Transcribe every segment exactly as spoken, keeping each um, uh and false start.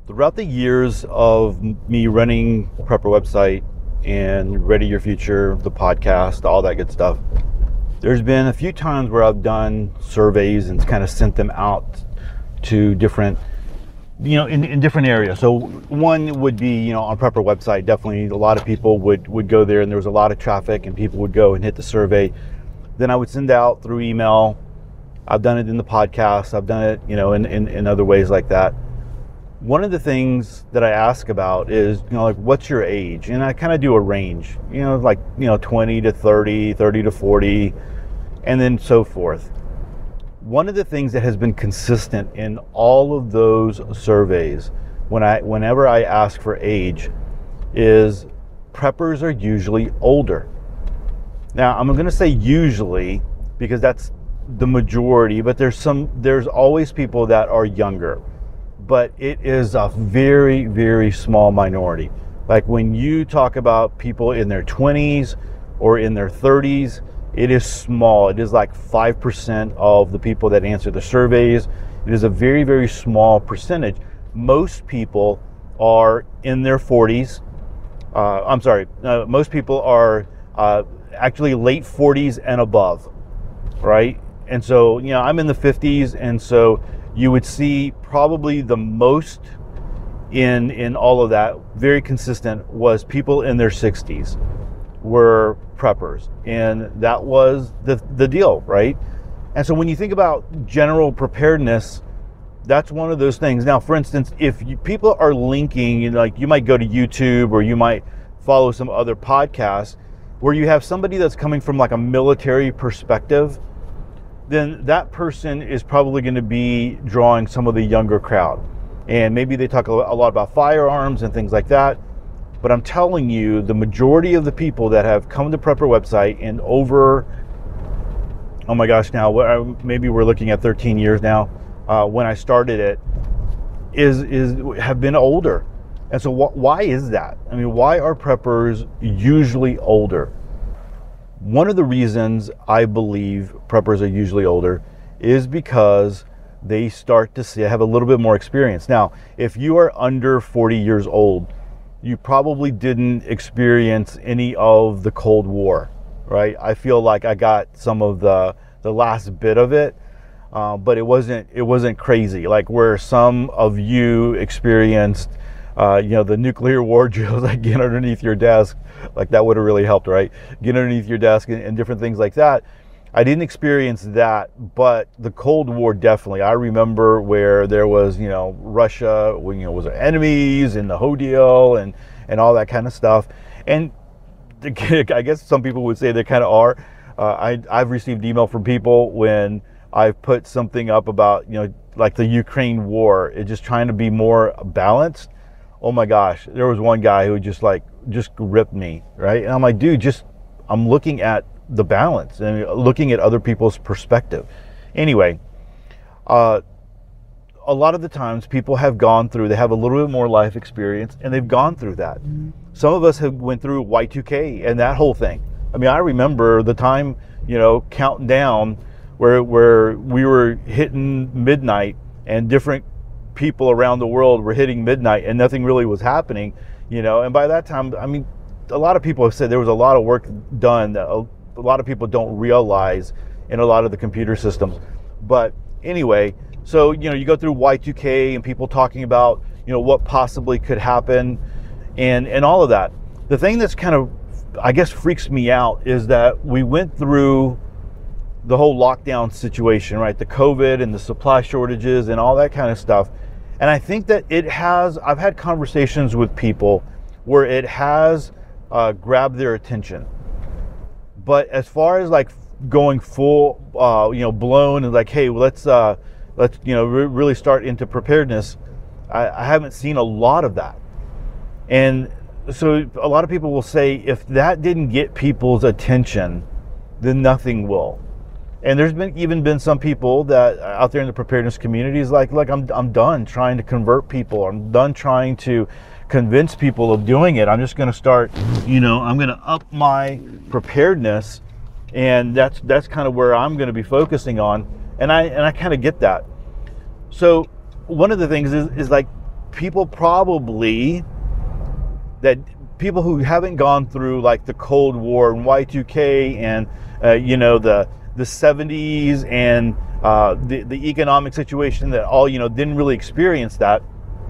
Throughout the years of me running Prepper website and Ready Your Future, the podcast, all that good stuff, there's been a few times where I've done surveys and kind of sent them out to different, you know, in, in different areas. So one would be, you know, on Prepper website, definitely a lot of people would, would go there and there was a lot of traffic and people would go and hit the survey. Then I would send out through email. I've done it in the podcast. I've done it, you know, in, in, in other ways like that. One of the things that I ask about is, you know, like, what's your age? And I kind of do a range, you know, like, you know, twenty to thirty, thirty to forty, and then so forth. One of the things that has been consistent in all of those surveys, when I, whenever I ask for age, is preppers are usually older. Now, I'm going to say usually because that's the majority, but there's some, there's always people that are younger. But it is a very, very small minority. Like when you talk about people in their twenties or in their thirties, it is small. It is like five percent of the people that answer the surveys. It is a very, very small percentage. Most people are in their forties. Uh, I'm sorry, uh, most people are uh, actually late forties and above, right? And so, you know, I'm in the fifties, and so you would see probably the most in in all of that, very consistent, was people in their sixties were preppers, and that was the the deal, right? And so when you think about general preparedness, that's one of those things. Now, for instance, if you, people are linking, you know, like you might go to YouTube or you might follow some other podcasts where you have somebody that's coming from like a military perspective, then that person is probably going to be drawing some of the younger crowd. And maybe they talk a lot about firearms and things like that. But I'm telling you, the majority of the people that have come to Prepper website in over, oh my gosh, now maybe we're looking at thirteen years now, uh, when I started it, is is have been older. And so wh- why is that? I mean, why are preppers usually older? One of the reasons I believe preppers are usually older is because they start to see, have a little bit more experience. Now, if you are under forty years old, you probably didn't experience any of the Cold War, right? I feel like I got some of the the last bit of it, uh, but it wasn't it wasn't crazy like where some of you experienced. Uh, you know, the nuclear war drills, like get underneath your desk, like that would have really helped, right? Get underneath your desk and, and different things like that. I didn't experience that, but the Cold War definitely. I remember where there was, you know, Russia, you know, was our enemies and the whole deal and, and all that kind of stuff. And I guess some people would say they kind of are. Uh, I, I've received email from people when I've put something up about, you know, like the Ukraine war, it just trying to be more balanced. Oh my gosh, there was one guy who just like, just ripped me, right? And I'm like, dude, just, I'm looking at the balance and looking at other people's perspective. Anyway, uh, a lot of the times people have gone through, they have a little bit more life experience and they've gone through that. Some of us have went through Y two K and that whole thing. I mean, I remember the time, you know, counting down where, where we were hitting midnight and different people around the world were hitting midnight and nothing really was happening, you know. And by that time, I mean, a lot of people have said there was a lot of work done that a, a lot of people don't realize in a lot of the computer systems. But anyway, so, you know, you go through Y two K and people talking about, you know, what possibly could happen and, and all of that. The thing that's kind of, I guess, freaks me out is that we went through the whole lockdown situation, right? The COVID and the supply shortages and all that kind of stuff. And I think that it has, I've had conversations with people where it has uh, grabbed their attention. But as far as like going full, uh, you know, blown and like, hey, well, let's, uh, let's, you know, re- really start into preparedness, I, I haven't seen a lot of that. And so a lot of people will say, if that didn't get people's attention, then nothing will. And there's been even been some people that out there in the preparedness community is like, look, I'm I'm done trying to convert people. I'm done trying to convince people of doing it. I'm just going to start, you know, I'm going to up my preparedness, and that's that's kind of where I'm going to be focusing on. And I and I kind of get that. So one of the things is is like people probably that people who haven't gone through like the Cold War and Y two K and uh, you know the the seventies and uh, the the economic situation that all you know didn't really experience that.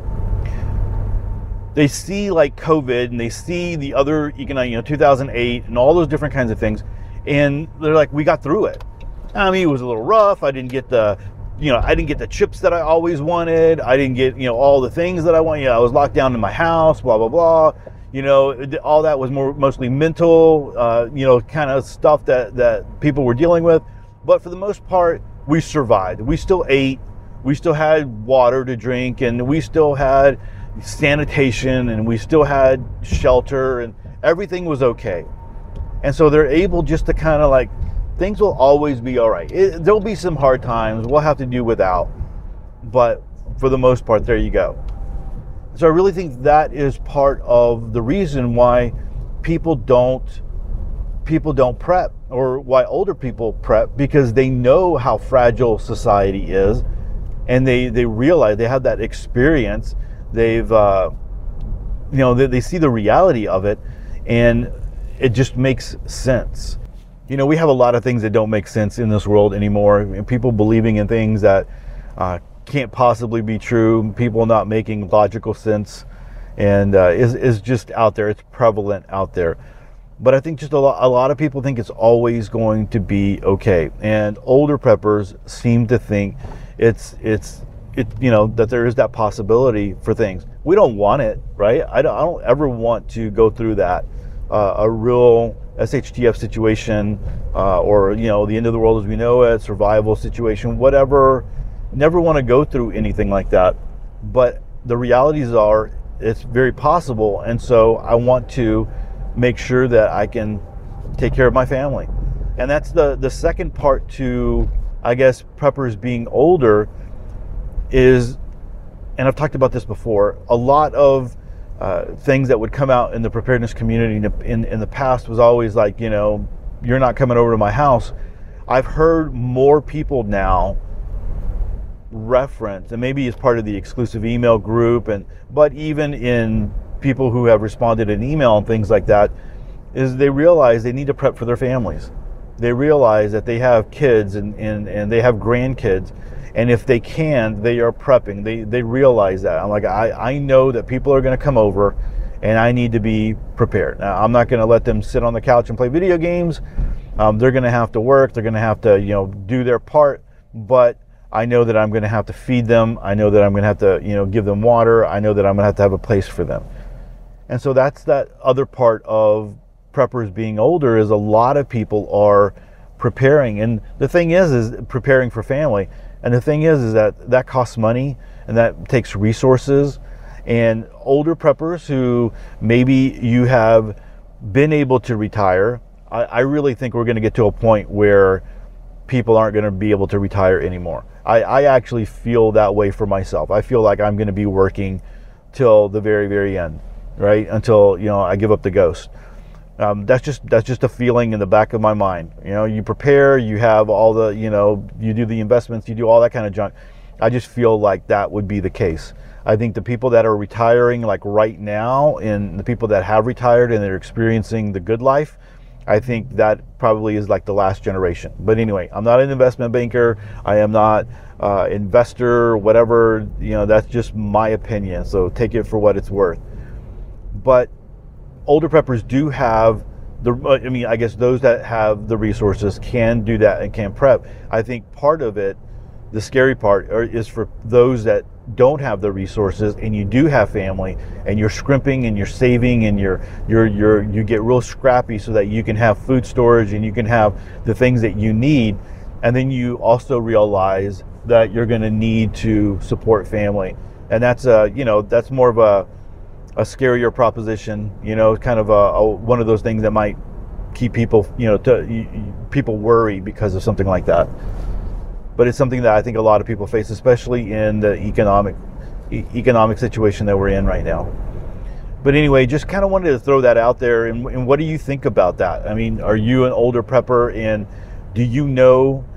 They see like COVID and they see the other economic, you know, two thousand eight and all those different kinds of things, and they're like, we got through it. I mean, it was a little rough. I didn't get the, you know, I didn't get the chips that I always wanted. I didn't get, you know, all the things that I want. You know, I was locked down in my house, blah, blah, blah. You know, all that was more mostly mental, uh, you know, kind of stuff that, that people were dealing with. But for the most part, we survived. We still ate. We still had water to drink, and we still had sanitation, and we still had shelter, and everything was okay. And so they're able just to kind of like, things will always be all right. It, there'll be some hard times. We'll have to do without. But for the most part, there you go. So I really think that is part of the reason why people don't people don't prep, or why older people prep, because they know how fragile society is, and they, they realize they have that experience. They've, uh, you know, they, they see the reality of it, and it just makes sense. You know, we have a lot of things that don't make sense in this world anymore. And people believing in things that uh, can't possibly be true. People not making logical sense, and uh, is is just out there. It's prevalent out there. But I think just a lot, a lot of people think it's always going to be okay. And older preppers seem to think it's it's it you know that there is that possibility for things. We don't want it, right? I don't I don't ever want to go through that uh, a real S H T F situation, uh, or you know the end of the world as we know it, survival situation, whatever. Never want to go through anything like that. But the realities are it's very possible, and so I want to make sure that I can take care of my family. And that's the the second part to, I guess, preppers being older is, and I've talked about this before, a lot of uh, things that would come out in the preparedness community in, in, in the past was always like, you know, you're not coming over to my house. I've heard more people now reference, and maybe as part of the exclusive email group, and but even in people who have responded in email and things like that, is they realize they need to prep for their families. They realize that they have kids and, and, and they have grandkids, and if they can, they are prepping. They they realize that. I'm like, I, I know that people are going to come over, and I need to be prepared. Now, I'm not going to let them sit on the couch and play video games. Um, they're going to have to work. They're going to have to, you know, do their part, but I know that I'm going to have to feed them. I know that I'm going to have to, you know, give them water. I know that I'm going to have to have a place for them. And so that's that other part of preppers being older, is a lot of people are preparing. And the thing is, is preparing for family. And the thing is, is that that costs money, and that takes resources. And older preppers who maybe you have been able to retire, I, I really think we're going to get to a point where people aren't going to be able to retire anymore. I, I actually feel that way for myself. I feel like I'm going to be working till the very, very end. Right, until, you know, I give up the ghost. Um, that's just that's just a feeling in the back of my mind. You know, you prepare, you have all the, you know, you do the investments, you do all that kind of junk. I just feel like that would be the case. I think the people that are retiring like right now, and the people that have retired and they're experiencing the good life, I think that probably is like the last generation. But anyway, I'm not an investment banker. I am not uh, investor, whatever. You know, that's just my opinion. So take it for what it's worth. But older preppers do have the, I mean, I guess those that have the resources can do that and can prep. I think part of it, the scary part, is for those that don't have the resources, and you do have family, and you're scrimping and you're saving, and you're you're you're you get real scrappy so that you can have food storage and you can have the things that you need, and then you also realize that you're going to need to support family, and that's a you know that's more of a a scarier proposition, you know, kind of a, a one of those things that might keep people, you know, to, you, people worry because of something like that. But it's something that I think a lot of people face, especially in the economic e- economic situation that we're in right now. But anyway, just kind of wanted to throw that out there. And, and what do you think about that? I mean, are you an older prepper, and do you know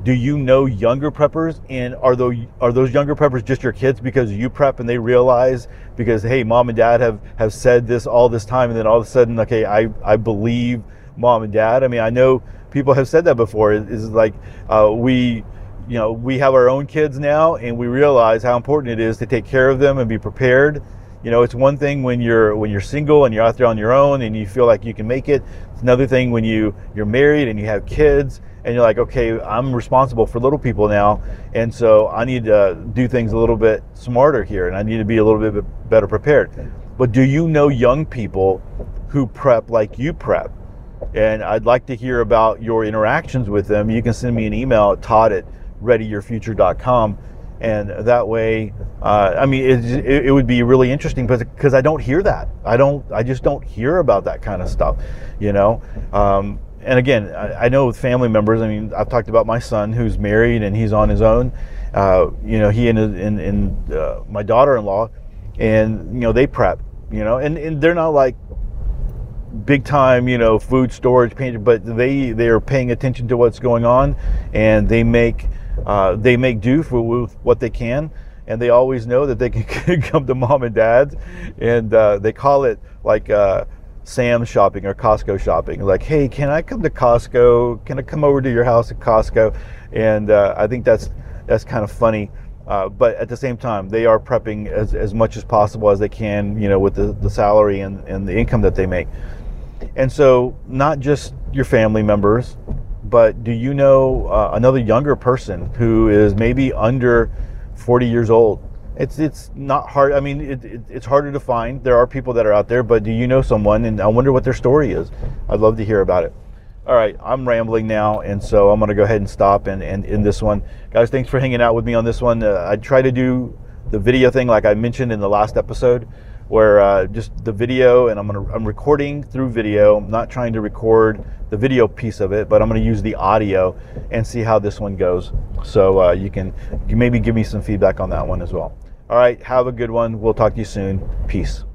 do you know younger preppers, and are those are those younger preppers just your kids because you prep and they realize because hey, mom and dad have have said this all this time, and then all of a sudden, okay, I I believe mom and dad. I mean, I know people have said that before. Is like uh, we you know we have our own kids now, and we realize how important it is to take care of them and be prepared. You know, it's one thing when you're when you're single and you're out there on your own and you feel like you can make it. It's another thing when you you're married and you have kids and you're like, okay, I'm responsible for little people now, and so I need to do things a little bit smarter here, and I need to be a little bit better prepared. But do you know young people who prep like you prep? And I'd like to hear about your interactions with them. You can send me an email at todd at ready your future dot com. And that way, uh, I mean, it, it, it would be really interesting because I don't hear that. I don't, I just don't hear about that kind of stuff, you know? Um, and again, I, I know with family members, I mean, I've talked about my son who's married and he's on his own. Uh, you know, he and, and, and uh, my daughter-in-law, and, you know, they prep, you know, and, and they're not like big time, you know, food storage, but they, they're paying attention to what's going on, and they make, Uh, they make do for with what they can, and they always know that they can come to mom and dad's, and uh, they call it like uh, Sam's shopping or Costco shopping. Like, hey, can I come to Costco? Can I come over to your house at Costco? And uh, I think that's that's kind of funny. Uh, but at the same time, they are prepping as, as much as possible as they can, you know, with the, the salary and, and the income that they make. And so not just your family members, but do you know uh, another younger person who is maybe under forty years old? It's it's not hard. I mean, it, it, it's harder to find. There are people that are out there, but do you know someone? And I wonder what their story is. I'd love to hear about it. All right, I'm rambling now, and so I'm going to go ahead and stop and, and end this one. Guys, thanks for hanging out with me on this one. Uh, I try to do the video thing like I mentioned in the last episode, where uh, just the video, and I'm gonna I'm recording through video. I'm not trying to record the video piece of it, but I'm gonna use the audio and see how this one goes. So uh, you can you maybe give me some feedback on that one as well. All right, have a good one. We'll talk to you soon. Peace.